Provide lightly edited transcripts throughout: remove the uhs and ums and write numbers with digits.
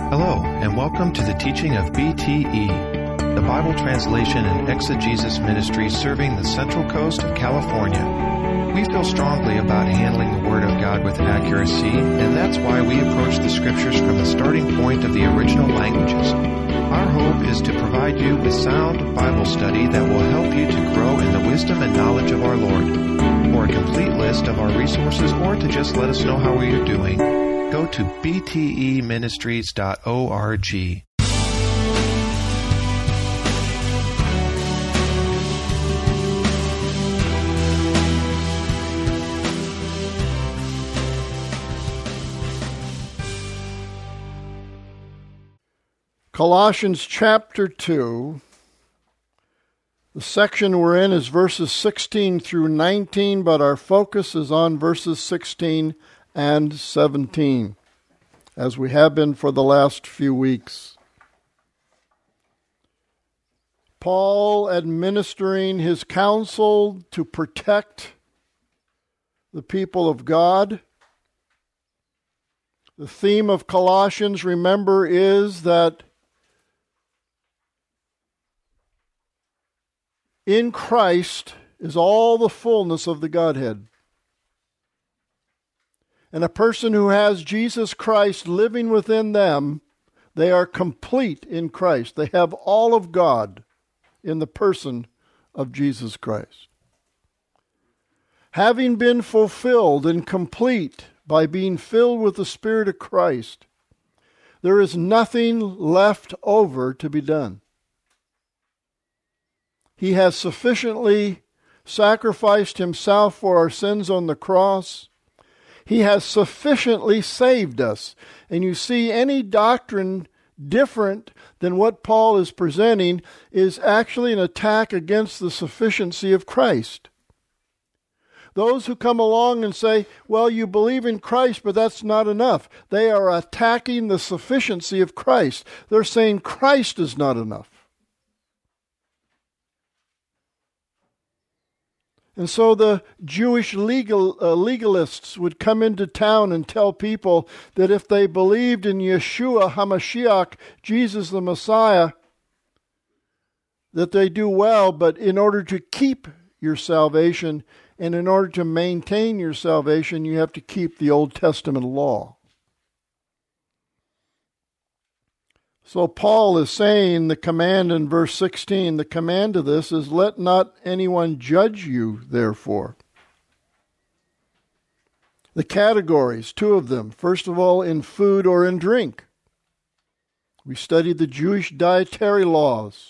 Hello, and welcome to the teaching of BTE, the Bible Translation and Exegesis Ministry serving the Central Coast of California. We feel strongly about handling the Word of God with accuracy, and that's why we approach the Scriptures from the starting point of the original languages. Our hope is to provide you with sound Bible study that will help you to grow in the wisdom and knowledge of our Lord. For a complete list of our resources or to just let us know how we are doing, go to bteministries.org. Colossians chapter 2, the section we're in is verses 16 through 19, but our focus is on verses 16 and 17, as we have been for the last few weeks. Paul administering his counsel to protect the people of God. The theme of Colossians, remember, is that in Christ is all the fullness of the Godhead. And a person who has Jesus Christ living within them, they are complete in Christ. They have all of God in the person of Jesus Christ. Having been fulfilled and complete by being filled with the Spirit of Christ, there is nothing left over to be done. He has sufficiently sacrificed himself for our sins on the cross. He has sufficiently saved us. And you see, any doctrine different than what Paul is presenting is actually an attack against the sufficiency of Christ. Those who come along and say, well, you believe in Christ, but that's not enough. They are attacking the sufficiency of Christ. They're saying Christ is not enough. And so the Jewish legalists would come into town and tell people that if they believed in Yeshua HaMashiach, Jesus the Messiah, that they do well, but in order to keep your salvation and in order to maintain your salvation, you have to keep the Old Testament law. So Paul is saying the command in verse 16, the command to this is, let not anyone judge you, therefore. The categories, two of them. First of all, in food or in drink. We studied the Jewish dietary laws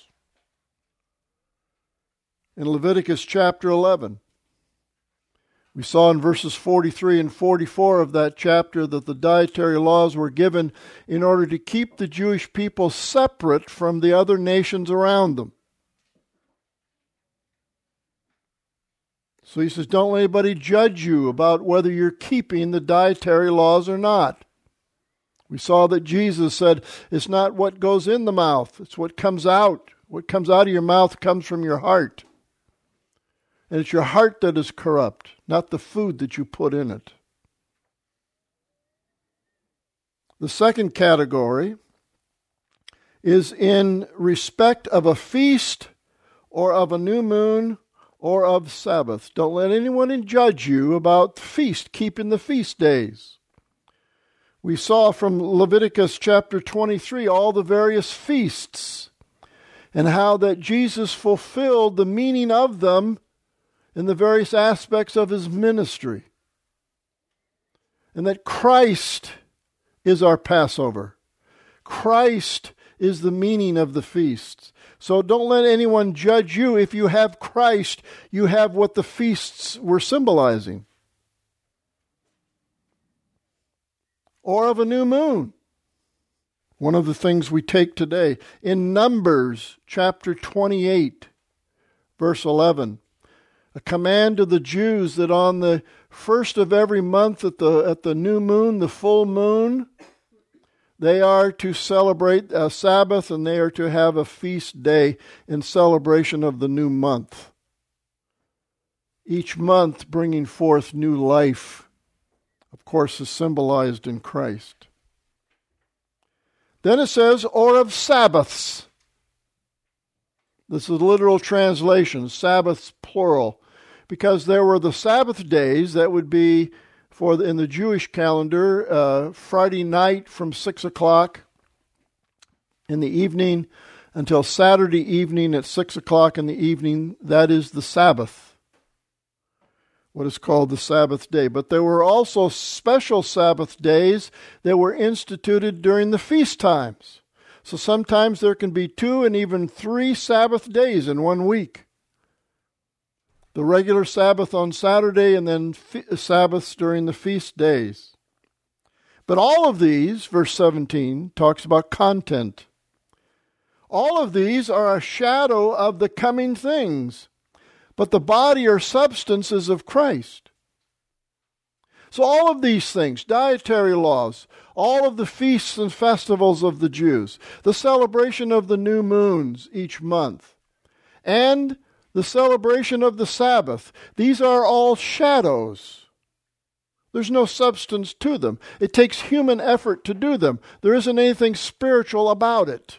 in Leviticus chapter 11. We saw in verses 43 and 44 of that chapter that the dietary laws were given in order to keep the Jewish people separate from the other nations around them. So he says, don't let anybody judge you about whether you're keeping the dietary laws or not. We saw that Jesus said, it's not what goes in the mouth, it's what comes out. What comes out of your mouth comes from your heart. And it's your heart that is corrupt, not the food that you put in it. The second category is in respect of a feast or of a new moon or of Sabbath. Don't let anyone judge you about the feast, keeping the feast days. We saw from Leviticus chapter 23 all the various feasts and how that Jesus fulfilled the meaning of them in the various aspects of his ministry. And that Christ is our Passover. Christ is the meaning of the feasts. So don't let anyone judge you. If you have Christ, you have what the feasts were symbolizing. Or of a new moon. One of the things we take today. In Numbers chapter 28, verse 11. A command to the Jews that on the first of every month at the new moon, the full moon, they are to celebrate a Sabbath and they are to have a feast day in celebration of the new month. Each month bringing forth new life, of course, is symbolized in Christ. Then it says, or of Sabbaths. This is a literal translation, Sabbaths plural, because there were the Sabbath days that would be in the Jewish calendar, Friday night from 6 o'clock in the evening until Saturday evening at 6 o'clock in the evening. That is the Sabbath, what is called the Sabbath day. But there were also special Sabbath days that were instituted during the feast times. So sometimes there can be 2 and even 3 Sabbath days in 1 week. The regular Sabbath on Saturday and then Sabbaths during the feast days. But all of these, verse 17, talks about content. All of these are a shadow of the coming things, but the body or substance is of Christ. So all of these things, dietary laws, all of the feasts and festivals of the Jews, the celebration of the new moons each month, and the celebration of the Sabbath, these are all shadows. There's no substance to them. It takes human effort to do them. There isn't anything spiritual about it.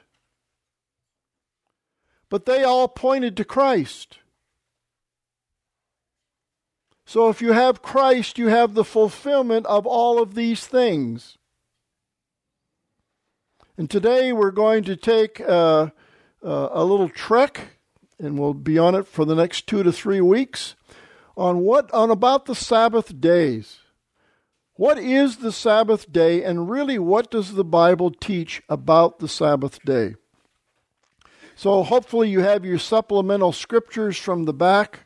But they all pointed to Christ. So if you have Christ, you have the fulfillment of all of these things. And today we're going to take a little trek, and we'll be on it for the next 2 to 3 weeks, on about the Sabbath days. What is the Sabbath day, and really what does the Bible teach about the Sabbath day? So hopefully you have your supplemental scriptures from the back.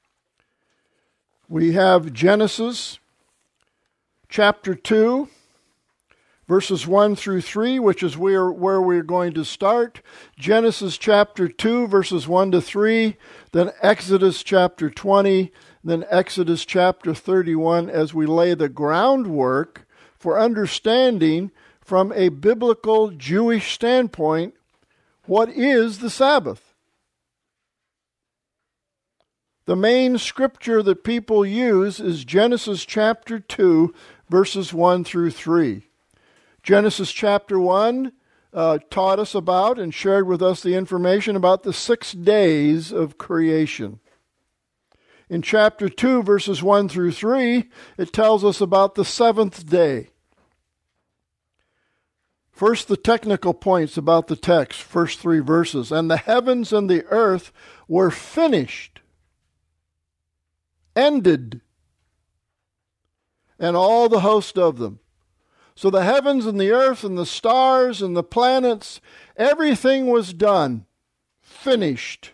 We have Genesis chapter 2, verses 1 through 3, which is where we're going to start. Genesis chapter 2, verses 1 to 3, then Exodus chapter 20, then Exodus chapter 31, as we lay the groundwork for understanding from a biblical Jewish standpoint what is the Sabbath. The main scripture that people use is Genesis chapter 2, verses 1 through 3. Genesis chapter 1 taught us about and shared with us the information about the 6 days of creation. In chapter 2, verses 1 through 3, it tells us about the 7th day. First, the technical points about the text, first 3 verses. And the heavens and the earth were finished, ended, and all the host of them. So the heavens and the earth and the stars and the planets, everything was done, finished.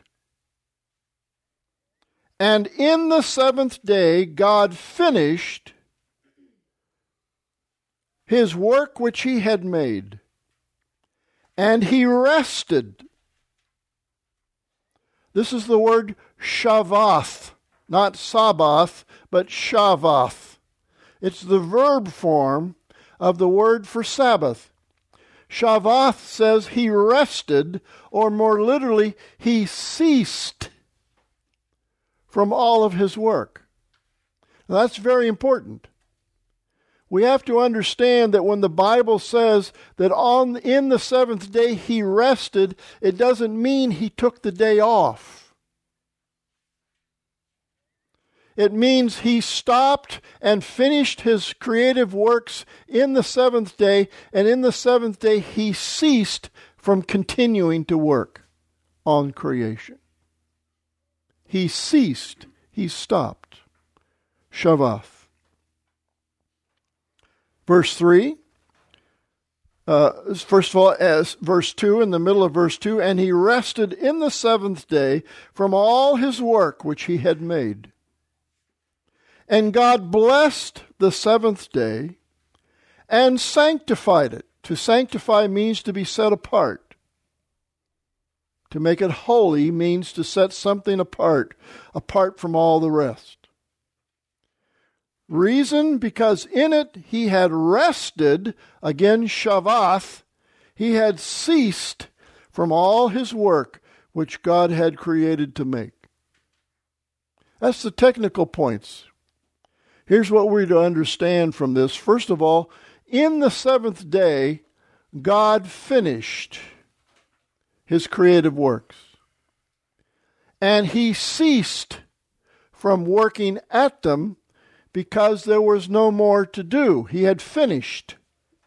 And in the 7th day, God finished His work which He had made, and He rested. This is the word Shabbath, not Sabbath, but Shabbath. It's the verb form of the word for Sabbath. Shabbath says He rested, or more literally, He ceased from all of His work. Now, that's very important. We have to understand that when the Bible says that in the 7th day He rested, it doesn't mean He took the day off. It means He stopped and finished His creative works in the 7th day, and in the 7th day He ceased from continuing to work on creation. He ceased. He stopped. Shabbath. Verse 3. First of all, as verse 2, in the middle of verse 2, and He rested in the 7th day from all His work which He had made. And God blessed the 7th day and sanctified it. To sanctify means to be set apart. To make it holy means to set something apart from all the rest. Reason, because in it He had rested, again Shabbath, He had ceased from all His work which God had created to make. That's the technical points. Here's what we're to understand from this. First of all, in the 7th day, God finished his creative works. And he ceased from working at them because there was no more to do. He had finished.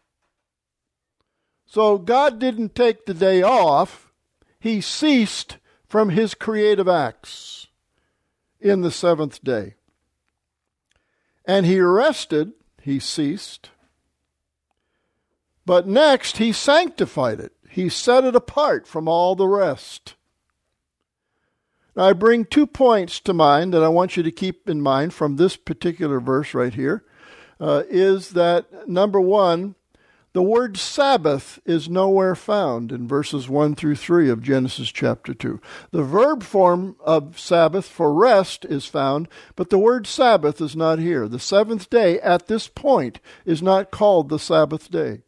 So God didn't take the day off. He ceased from his creative acts in the seventh day. And he rested, he ceased. But next, he sanctified it. He set it apart from all the rest. Now, I bring 2 points to mind that I want you to keep in mind from this particular verse right here. Is that, number one, the word Sabbath is nowhere found in verses 1 through 3 of Genesis chapter 2. The verb form of Sabbath for rest is found, but the word Sabbath is not here. The seventh day at this point is not called the Sabbath day.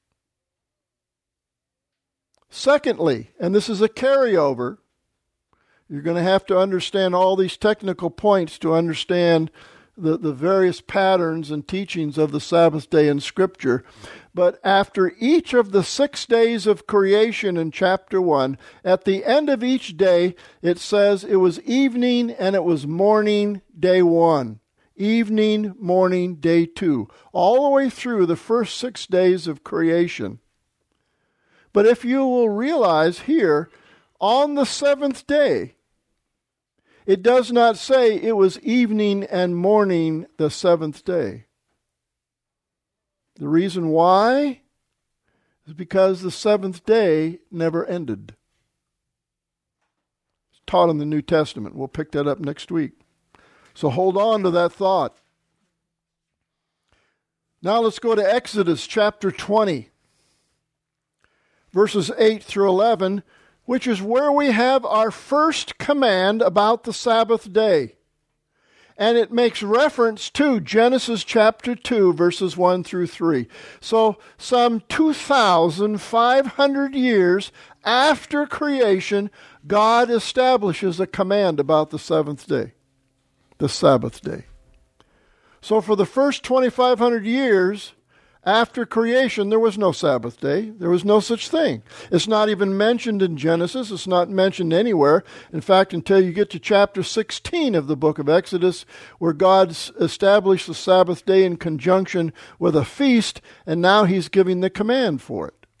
Secondly, and this is a carryover, you're going to have to understand all these technical points to understand the various patterns and teachings of the Sabbath day in Scripture. But after each of the 6 days of creation in chapter 1, at the end of each day, it says it was evening and it was morning, day 1. Evening, morning, day 2. All the way through the first 6 days of creation. But if you will realize here, on the seventh day, it does not say it was evening and morning the seventh day. The reason why is because the seventh day never ended. It's taught in the New Testament. We'll pick that up next week. So hold on to that thought. Now let's go to Exodus chapter 20, verses 8 through 11, which is where we have our first command about the Sabbath day. And it makes reference to Genesis chapter 2, verses 1 through 3. So some 2,500 years after creation, God establishes a command about the seventh day, the Sabbath day. So for the first 2,500 years after creation, there was no Sabbath day. There was no such thing. It's not even mentioned in Genesis. It's not mentioned anywhere. In fact, until you get to chapter 16 of the book of Exodus, where God established the Sabbath day in conjunction with a feast, and now he's giving the command for it.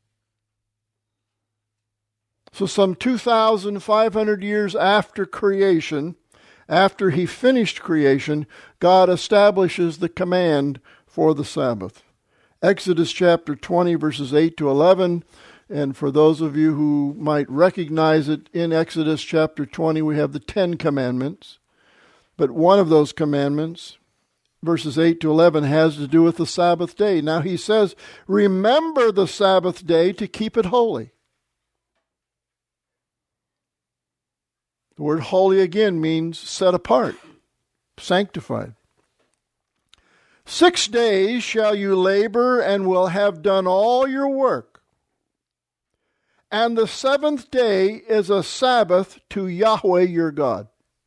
So some 2,500 years after creation, after he finished creation, God establishes the command for the Sabbath. Exodus chapter 20, verses 8 to 11. And for those of you who might recognize it, in Exodus chapter 20, we have the 10 commandments. But one of those commandments, verses 8 to 11, has to do with the Sabbath day. Now he says, remember the Sabbath day to keep it holy. The word holy again means set apart, sanctified. 6 days shall you labor and will have done all your work. And the seventh day is a Sabbath to Yahweh your God.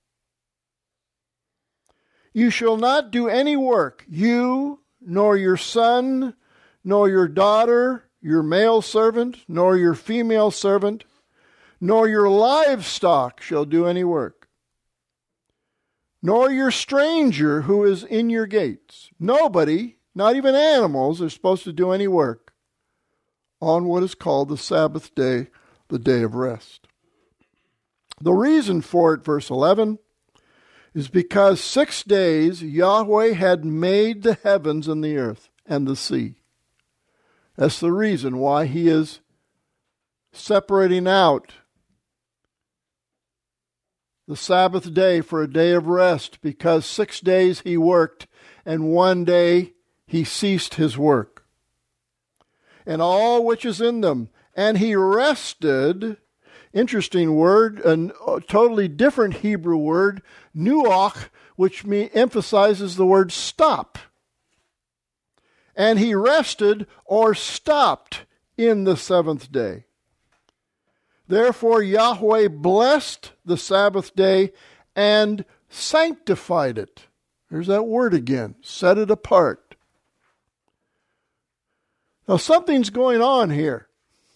You shall not do any work, you, nor your son, nor your daughter, your male servant, nor your female servant, nor your livestock shall do any work. Nor your stranger who is in your gates. Nobody, not even animals, are supposed to do any work on what is called the Sabbath day, the day of rest. The reason for it, verse 11, is because 6 days Yahweh had made the heavens and the earth and the sea. That's the reason why he is separating out the Sabbath day for a day of rest, because 6 days he worked and 1 day he ceased his work. And all which is in them. And he rested, interesting word, a totally different Hebrew word, nuach, which emphasizes the word stop. And he rested or stopped in the seventh day. Therefore Yahweh blessed the Sabbath day and sanctified it. There's that word again, set it apart. Now something's going on here.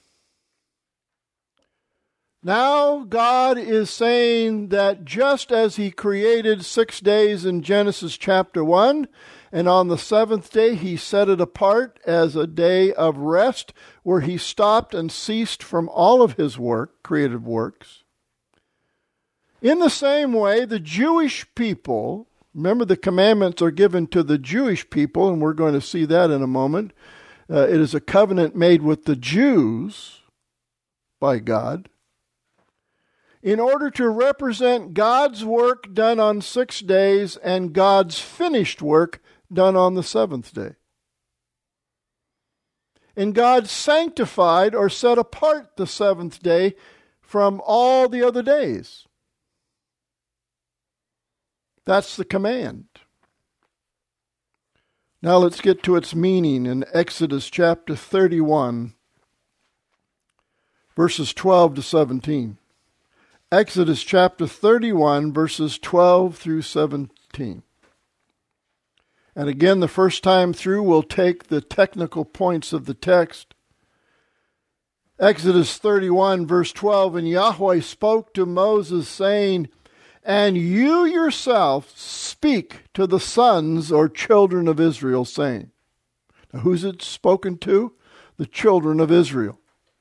Now God is saying that just as He created 6 days in Genesis chapter 1, and on the seventh day He set it apart as a day of rest, where He stopped and ceased from all of His work, creative works. In the same way, the Jewish people, remember the commandments are given to the Jewish people, and we're going to see that in a moment. It is a covenant made with the Jews by God, in order to represent God's work done on 6 days and God's finished work done on the seventh day. And God sanctified or set apart the seventh day from all the other days. That's the command. Now let's get to its meaning in Exodus chapter 31, verses 12 to 17. Exodus chapter 31, verses 12 through 17. And again, the first time through, we'll take the technical points of the text. Exodus 31, verse 12, and Yahweh spoke to Moses, saying, and you yourself speak to the sons or children of Israel, saying. Now, who's it spoken to? The children of Israel.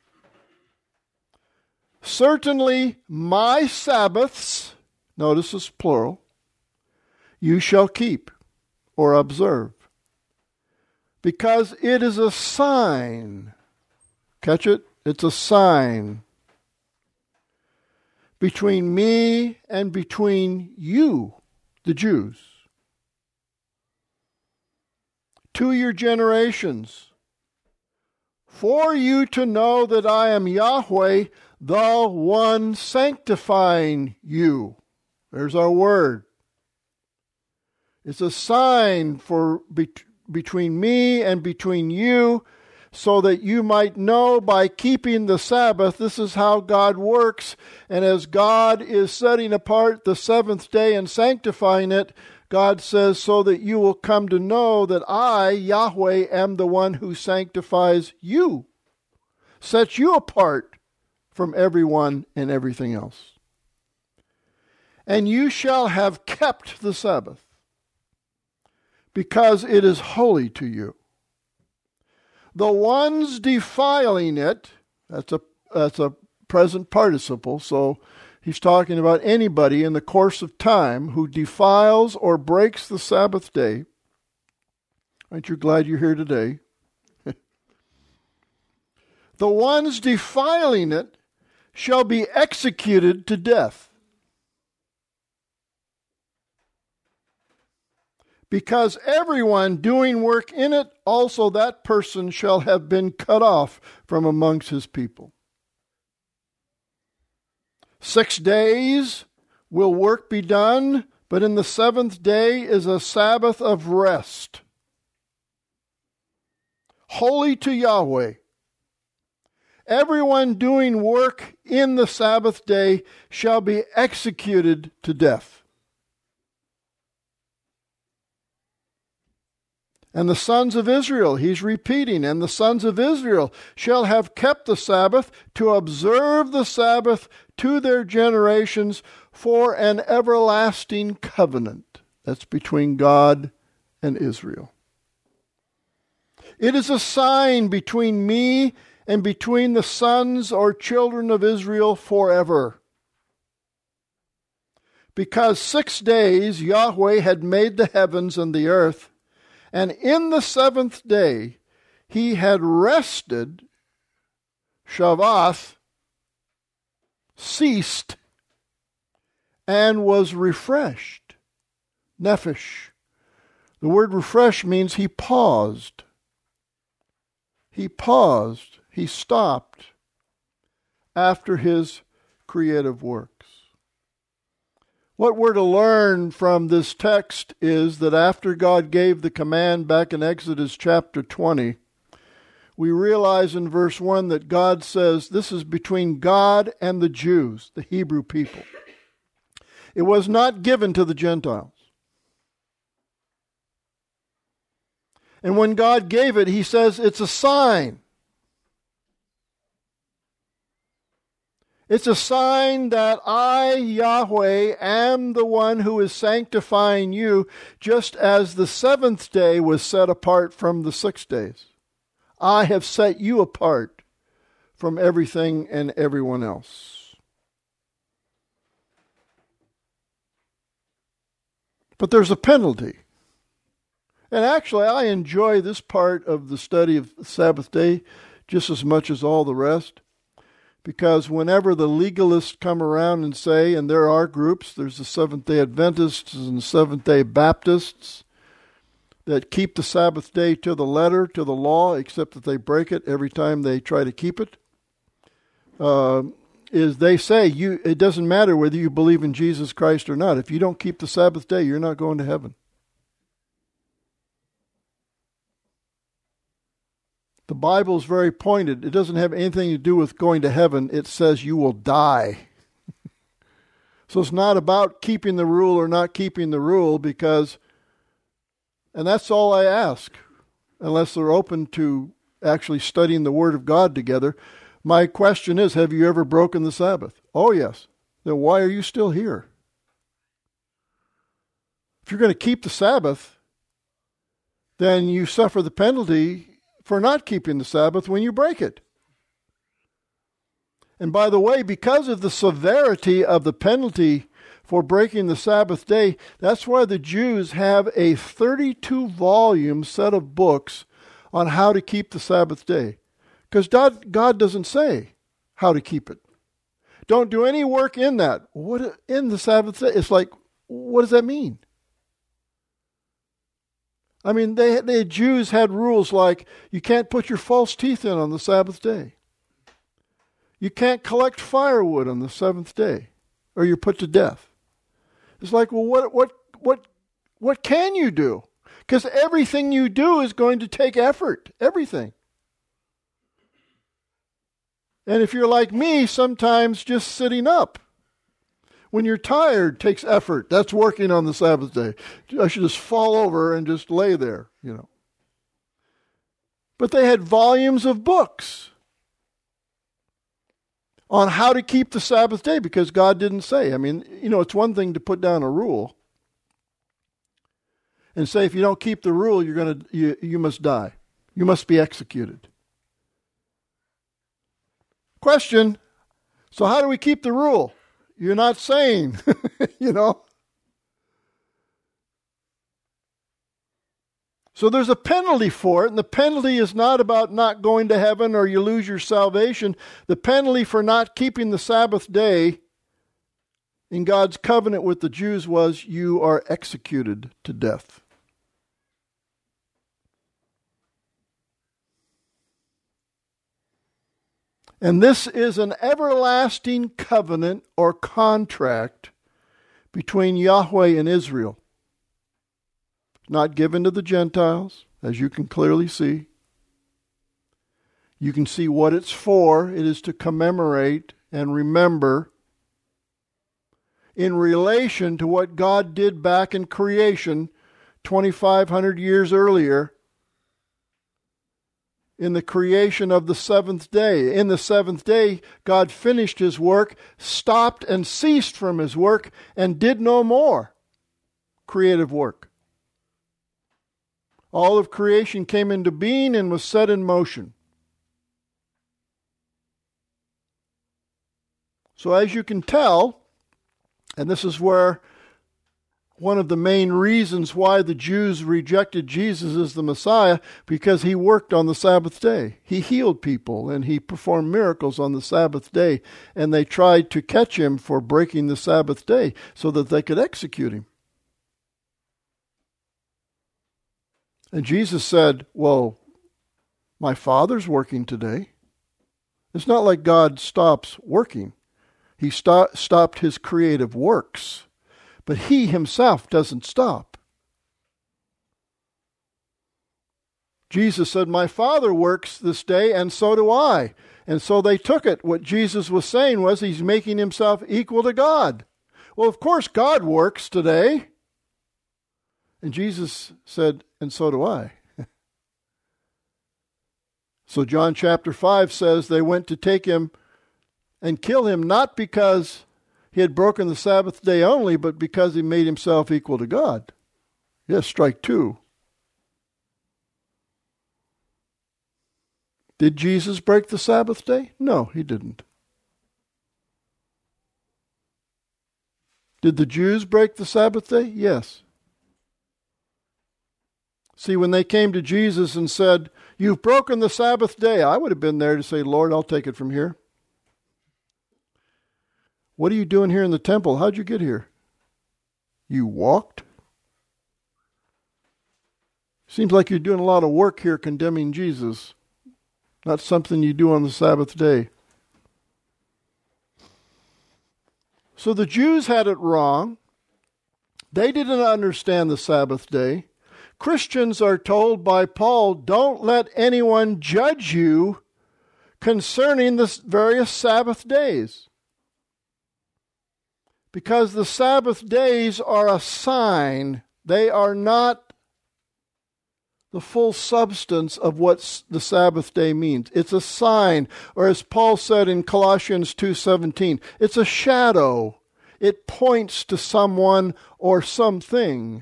Certainly my Sabbaths, notice it's plural, you shall keep or observe, because it is a sign. Catch it? It's a sign between me and between you, the Jews, to your generations, for you to know that I am Yahweh, the one sanctifying you. There's our word. It's a sign for between me and between you, so that you might know by keeping the Sabbath, this is how God works. And as God is setting apart the seventh day and sanctifying it, God says, so that you will come to know that I, Yahweh, am the one who sanctifies you, sets you apart from everyone and everything else. And you shall have kept the Sabbath, because it is holy to you. The ones defiling it, that's a present participle, so he's talking about anybody in the course of time who defiles or breaks the Sabbath day. Aren't you glad you're here today? The ones defiling it shall be executed to death. Because everyone doing work in it, also that person shall have been cut off from amongst his people. 6 days will work be done, but in the seventh day is a Sabbath of rest, holy to Yahweh. Everyone doing work in the Sabbath day shall be executed to death. And the sons of Israel, he's repeating, and the sons of Israel shall have kept the Sabbath to observe the Sabbath to their generations for an everlasting covenant. That's between God and Israel. It is a sign between me and between the sons or children of Israel forever. Because 6 days Yahweh had made the heavens and the earth, and in the seventh day he had rested, Shabbath, ceased, and was refreshed, nephesh. The word refresh means he paused. He paused, he stopped after his creative works. What we're to learn from this text is that after God gave the command back in Exodus chapter 20, we realize in verse 1 that God says this is between God and the Jews, the Hebrew people. It was not given to the Gentiles. And when God gave it, he says it's a sign. It's a sign that I, Yahweh, am the one who is sanctifying you, just as the seventh day was set apart from the 6 days. I have set you apart from everything and everyone else. But there's a penalty. And actually, I enjoy this part of the study of the Sabbath day just as much as all the rest. Because whenever the legalists come around and say, and there are groups, there's the Seventh-day Adventists and Seventh-day Baptists that keep the Sabbath day to the letter, to the law, except that they break it every time they try to keep it, is they say it doesn't matter whether you believe in Jesus Christ or not. If you don't keep the Sabbath day, you're not going to heaven. The Bible is very pointed. It doesn't have anything to do with going to heaven. It says you will die. So it's not about keeping the rule or not keeping the rule, because, and that's all I ask, unless they're open to actually studying the Word of God together. My question is, have you ever broken the Sabbath? Oh, yes. Then why are you still here? If you're going to keep the Sabbath, then you suffer the penalty for not keeping the Sabbath when you break it. And by the way, because of the severity of the penalty for breaking the Sabbath day, that's why the Jews have a 32-volume set of books on how to keep the Sabbath day. Because God doesn't say how to keep it. Don't do any work in that. What in the Sabbath day? It's like, what does that mean? I mean, the Jews had rules like you can't put your false teeth in on the Sabbath day. You can't collect firewood on the seventh day, or you're put to death. It's like, well, what can you do? Because everything you do is going to take effort. Everything. And if you're like me, sometimes just sitting up when you're tired takes effort. That's working on the Sabbath day. I should just fall over and just lay there, But they had volumes of books on how to keep the Sabbath day because God didn't say. I mean, it's one thing to put down a rule and say if you don't keep the rule, you must die. You must be executed. Question, so how do we keep the rule? You're not saying, So there's a penalty for it, and the penalty is not about not going to heaven or you lose your salvation. The penalty for not keeping the Sabbath day in God's covenant with the Jews was you are executed to death. And this is an everlasting covenant or contract between Yahweh and Israel. Not given to the Gentiles, as you can clearly see. You can see what it's for. It is to commemorate and remember in relation to what God did back in creation 2,500 years earlier in the creation of the seventh day. In the seventh day, God finished his work, stopped and ceased from his work, and did no more creative work. All of creation came into being and was set in motion. So as you can tell, and this is where one of the main reasons why the Jews rejected Jesus as the Messiah, because he worked on the Sabbath day. He healed people and he performed miracles on the Sabbath day, and they tried to catch him for breaking the Sabbath day so that they could execute him. And Jesus said, well, my Father's working today. It's not like God stops working. He stopped his creative works. But he himself doesn't stop. Jesus said, my Father works this day, and so do I. And so they took it. What Jesus was saying was he's making himself equal to God. Well, of course, God works today. And Jesus said, and so do I. So John chapter 5 says they went to take him and kill him, not because he had broken the Sabbath day only, but because he made himself equal to God. Yes, strike two. Did Jesus break the Sabbath day? No, he didn't. Did the Jews break the Sabbath day? Yes. See, when they came to Jesus and said, "You've broken the Sabbath day," I would have been there to say, "Lord, I'll take it from here. What are you doing here in the temple? How'd you get here? You walked? Seems like you're doing a lot of work here condemning Jesus. Not something you do on the Sabbath day." So the Jews had it wrong. They didn't understand the Sabbath day. Christians are told by Paul, don't let anyone judge you concerning the various Sabbath days. Because the Sabbath days are a sign. They are not the full substance of what the Sabbath day means. It's a sign, or as Paul said in Colossians 2:17, it's a shadow. It points to someone or something.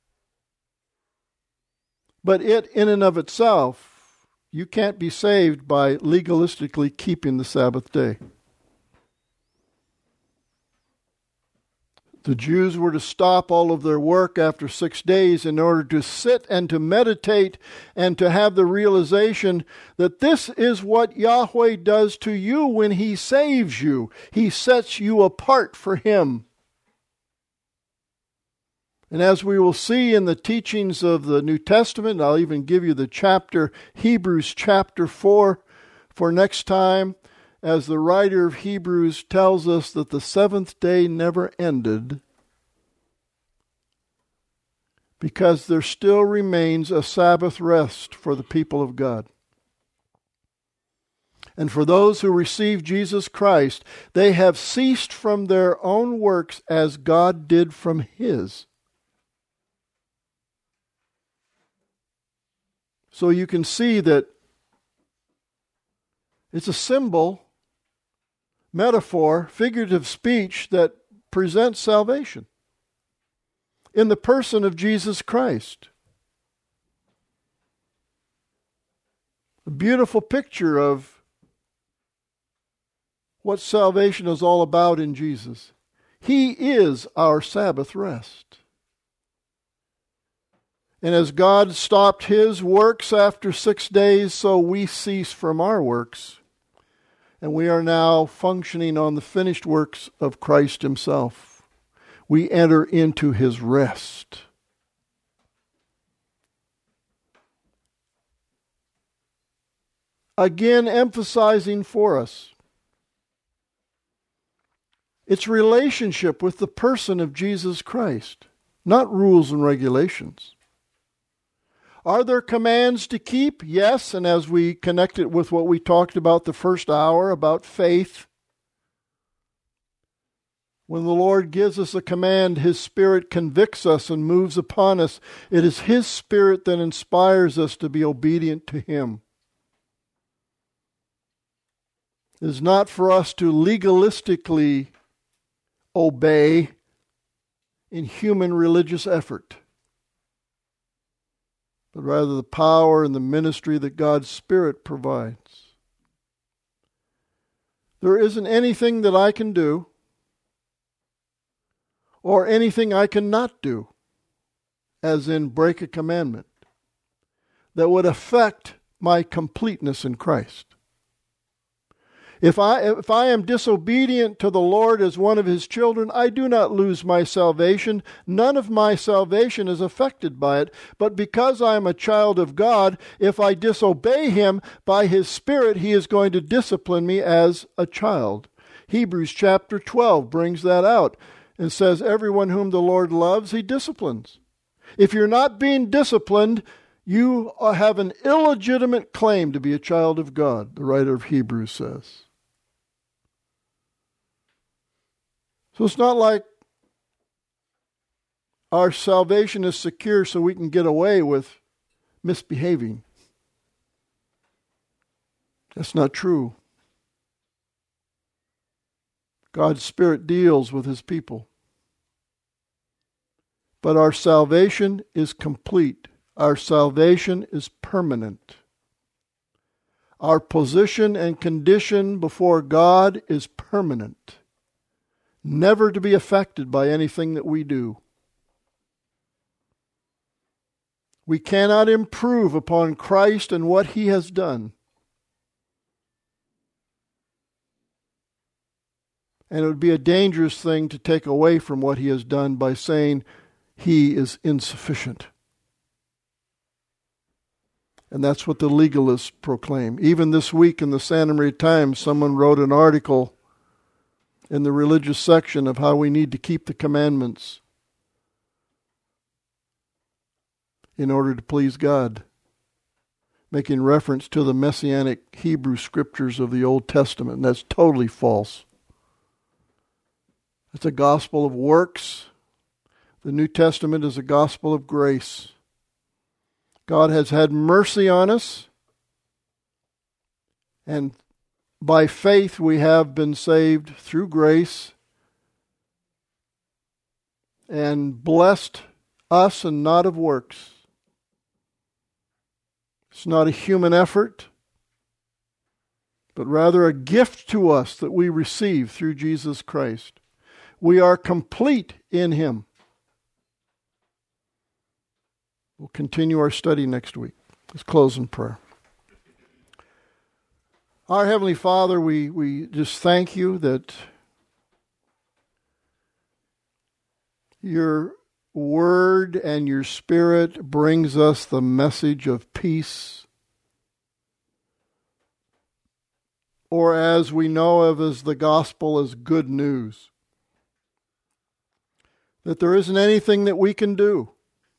But it, in and of itself, you can't be saved by legalistically keeping the Sabbath day. The Jews were to stop all of their work after 6 days in order to sit and to meditate and to have the realization that this is what Yahweh does to you when He saves you. He sets you apart for Him. And as we will see in the teachings of the New Testament, I'll even give you the chapter, Hebrews chapter 4, for next time, as the writer of Hebrews tells us that the seventh day never ended, because there still remains a Sabbath rest for the people of God. And for those who receive Jesus Christ, they have ceased from their own works as God did from His. So you can see that it's a symbol, metaphor, figurative speech that presents salvation in the person of Jesus Christ. A beautiful picture of what salvation is all about in Jesus. He is our Sabbath rest. And as God stopped His works after 6 days, so we cease from our works. And we are now functioning on the finished works of Christ Himself. We enter into His rest. Again, emphasizing for us its relationship with the person of Jesus Christ, not rules and regulations. Are there commands to keep? Yes, and as we connect it with what we talked about the first hour about faith, when the Lord gives us a command, His Spirit convicts us and moves upon us. It is His Spirit that inspires us to be obedient to Him. It is not for us to legalistically obey in human religious effort, but rather the power and the ministry that God's Spirit provides. There isn't anything that I can do or anything I cannot do, as in break a commandment, that would affect my completeness in Christ. If I am disobedient to the Lord as one of His children, I do not lose my salvation. None of my salvation is affected by it. But because I am a child of God, if I disobey Him by His Spirit, He is going to discipline me as a child. Hebrews chapter 12 brings that out and says, everyone whom the Lord loves, He disciplines. If you're not being disciplined, you have an illegitimate claim to be a child of God, the writer of Hebrews says. So it's not like our salvation is secure so we can get away with misbehaving. That's not true. God's Spirit deals with His people. But our salvation is complete. Our salvation is permanent. Our position and condition before God is permanent, never to be affected by anything that we do. We cannot improve upon Christ and what He has done. And it would be a dangerous thing to take away from what He has done by saying He is insufficient. And that's what the legalists proclaim. Even this week in the Santa Maria Times, someone wrote an article in the religious section of how we need to keep the commandments in order to please God, making reference to the Messianic Hebrew scriptures of the Old Testament. And that's totally false. It's a gospel of works. The New Testament is a gospel of grace. God has had mercy on us, and by faith we have been saved through grace, and blessed us and not of works. It's not a human effort, but rather a gift to us that we receive through Jesus Christ. We are complete in Him. We'll continue our study next week. Let's close in prayer. Our Heavenly Father, we just thank You that Your Word and Your Spirit brings us the message of peace, or as we know of as the gospel as good news. That there isn't anything that we can do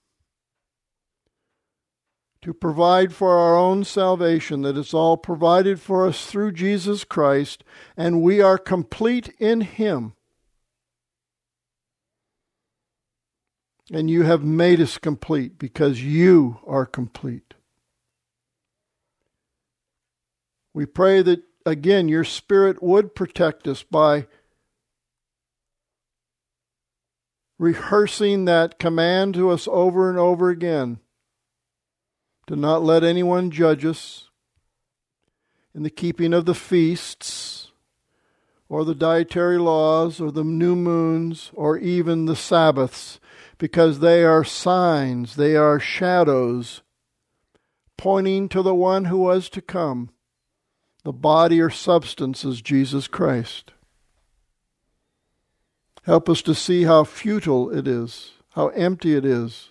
to provide for our own salvation, that it's all provided for us through Jesus Christ, and we are complete in Him. And You have made us complete because You are complete. We pray that, again, Your Spirit would protect us by rehearsing that command to us over and over again, to not let anyone judge us in the keeping of the feasts, or the dietary laws, or the new moons, or even the Sabbaths, because they are signs, they are shadows, pointing to the one who was to come. The body or substance is Jesus Christ. Help us to see how futile it is, how empty it is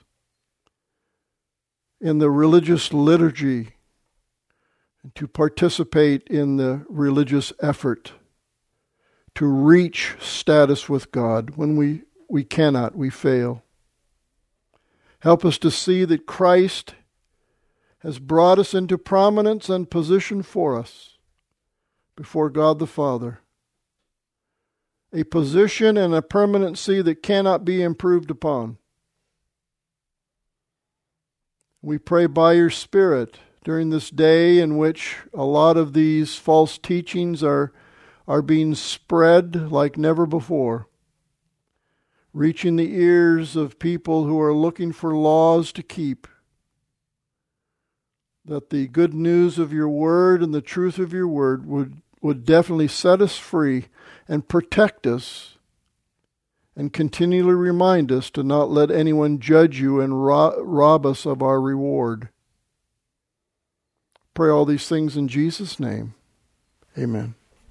in the religious liturgy, and to participate in the religious effort to reach status with God. When we cannot, we fail. Help us to see that Christ has brought us into prominence and position for us before God the Father. A position and a permanency that cannot be improved upon. We pray by Your Spirit during this day in which a lot of these false teachings are being spread like never before, reaching the ears of people who are looking for laws to keep, that the good news of Your Word and the truth of Your Word would definitely set us free and protect us, and continually remind us to not let anyone judge You and rob us of our reward. Pray all these things in Jesus' name. Amen.